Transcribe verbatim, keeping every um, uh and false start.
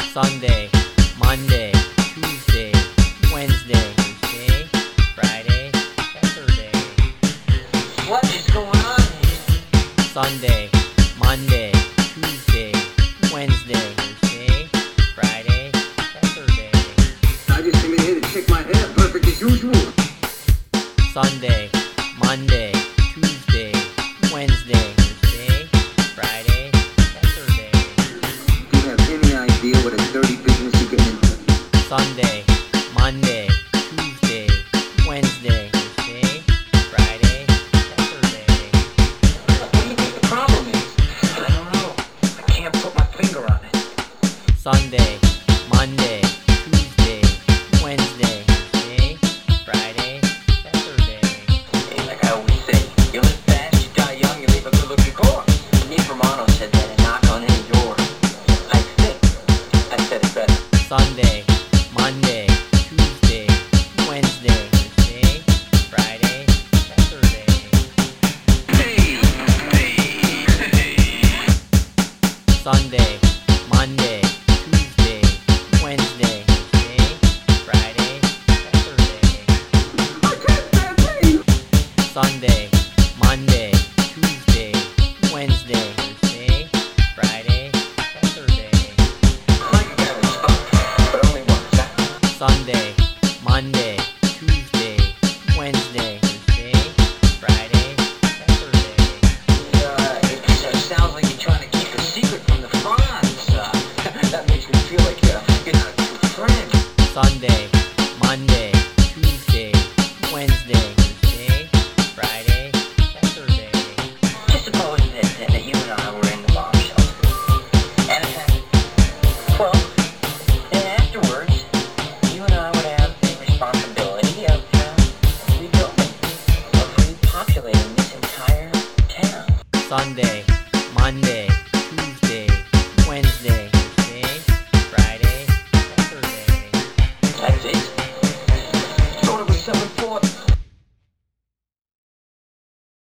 Sunday, Monday, Tuesday, Wednesday, Thursday, Friday, Saturday. What is going on here? Sunday, Monday, Tuesday, Wednesday, Thursday, Friday, Saturday. I just came in here to check my hair, perfect as usual. Sunday, Monday, Tuesday, Wednesday, Thursday, Friday, Saturday. Do you have any idea what a dirty business you're getting into? Sunday, Monday, Tuesday, Wednesday, Thursday, Friday, Saturday. What do you think the problem is? I don't know. I can't put my finger on it. Sunday, Monday, Tuesday, Wednesday, Thursday, Friday, Saturday. Hey, like I always say, you live fast, you die young, you leave a good-looking corpse. Nick Romano said that and knock on any door. I think I said it better. Sunday, Monday, Tuesday, Wednesday, Thursday, Friday, Saturday. Hey, hey, hey. Sunday, Monday, Tuesday, Wednesday, Thursday, Friday, Saturday. I can't stand pain. Sunday, Monday, Tuesday, Wednesday, Thursday, Friday, Saturday. I got it stuff, but only once. Huh? Sunday, Monday, Tuesday, Wednesday, Thursday, Friday, Saturday. Uh, it uh, sounds like you're trying to keep a secret from the Franz. Uh, that makes me feel like uh, you're not a true friend. Sunday, Monday, Tuesday, Wednesday, Thursday, Friday, Saturday. Just suppose that, that, that you and I were in the bomb shelter. And, uh, well, then afterwards, you and I would have the responsibility of uh, rebuilding, of repopulating this entire town. Sunday, Monday,